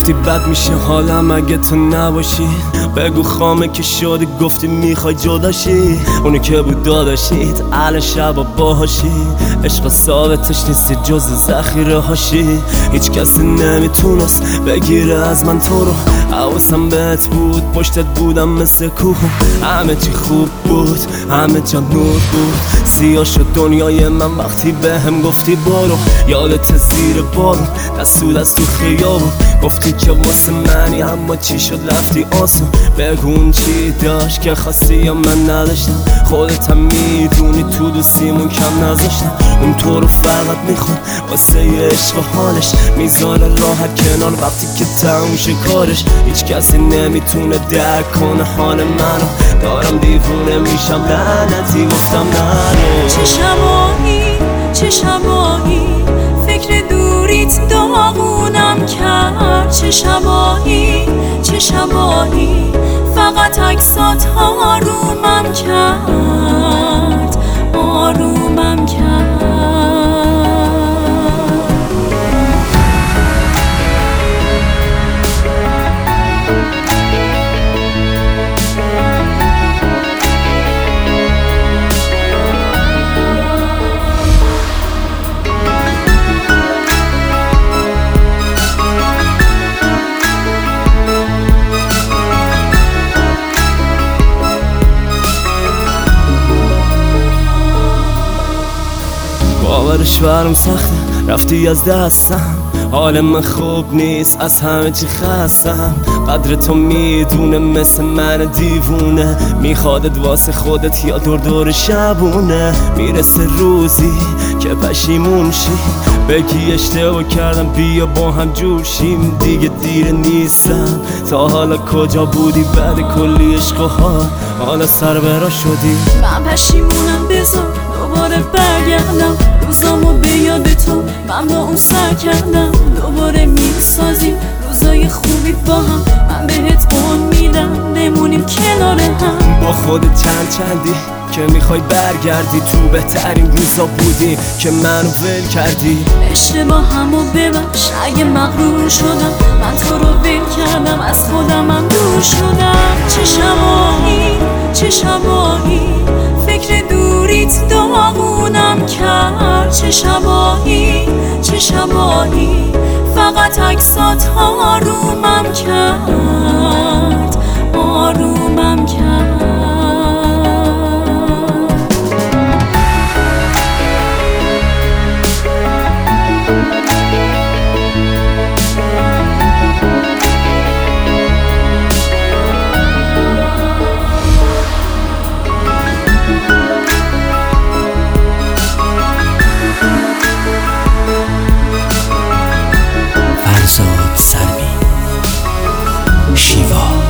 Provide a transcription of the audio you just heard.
گفتی بد میشه حالم اگه تو نباشی. بگو خامه که شدی گفتی میخوای جداشی. اونی که بود داداشیت الان شبا باهاشی. عشق ثابتش نیستی جز ذخیره هاشی. هیچ کسی نمیتونست بگیره از من تو رو. حواسم بهت بود پشتت بودم مثل کوه. همه چی خوب بود همه جا نور بود. سیاه شد دنیای من وقتی بهم گفتی برو. یادت زیر بارون دست تو خیابون گفتی که واسه منی اما چی شد رفتی آسون. بگون چی داشت که خواستی یا من نداشتم. خودت هم میدونی تو دوستیمون کم نذاشتم. اون تو رو فقط میخواد واسه یه عشق و حالش. میذاره راحت کنار وقتی که تموم شه کارش. هیچ کسی نمیتونه درک کنه حال منو. دارم دیوونه میشم لعنتی گفتم نرو. چه شبایی چه شبایی فکر دوریت داغونم کرد. چه شبایی چه شبایی فقط عکسات آرومم کرد آرومم کرد. باورش برم سخته رفتی از دستم. حال من خوب نیست از همه چی خستم. قدر تو میدونه مثل من دیوونه. میخوادت واسه خودت یا دور شبونه. میرسه روزی که پشیمون شی بگی اشتباه کردم بیا با هم جوشیم. دیگه دیر نیستم تا حالا کجا بودی بعد کلی عشق و حالا سربرا شدی. من پشیمونم بذار دوباره برگردم. روزامو به یاد تو من با اون سر کردم. دوباره میسازیم روزای خوبی با هم. من بهت قول میدم بمونیم کنار هم. با خودت چندی که میخوای برگردی. تو بهترین روزا بودی که منو ول کردی. اشتباهمو ببخش اگه مغرور شدم. من تو رو ول کردم از خودمم دور شدم. چه شبایی چه شبایی فکر دوریت داغونم کرد. چه شبایی چه شبایی فقط عکسات آرومم کرد آرومم کرد. فرزاد سلمی شیوا